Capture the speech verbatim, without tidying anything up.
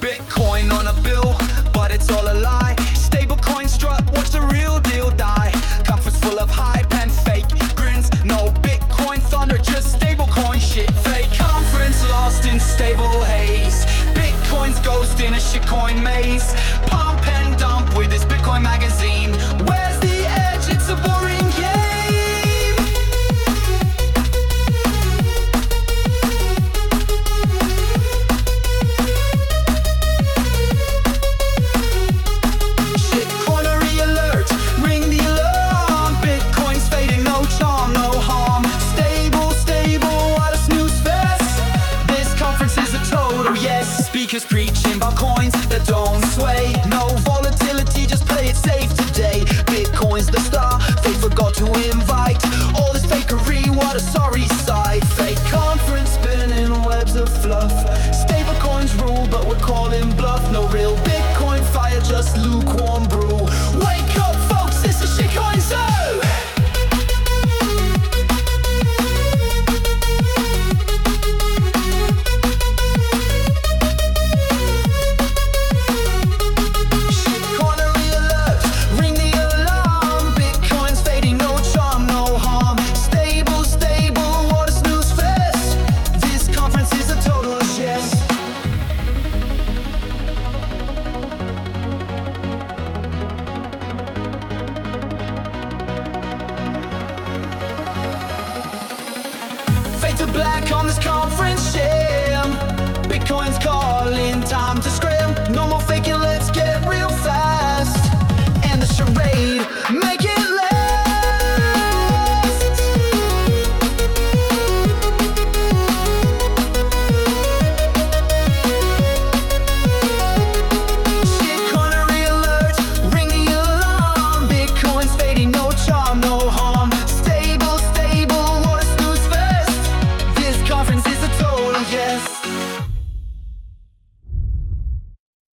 Bitcoin on a bill, but it's all a lie. Stablecoin strut, watch the real deal die. Conference full of hype and fake grins. No Bitcoin thunder, just stablecoin shit fake. Conference lost in stable haze. Bitcoin's ghost in a shitcoin maze. Pump and dump with this Bitcoin magazine. Where's the edge? It's a boring game. Speakers preaching about coins that don't sway. No volatility, just play it safe today. Bitcoin's the star, they forgot to invite. All this fakery, what a sorry sight. Fake conference spinning webs of fluff. Stablecoins rule, but we're calling bluff. No real Bitcoin fire, just lukewarm brew. Wake up folks, it's a shitcoin zoo. Fade to black on this conference sham. Bitcoin's calling time.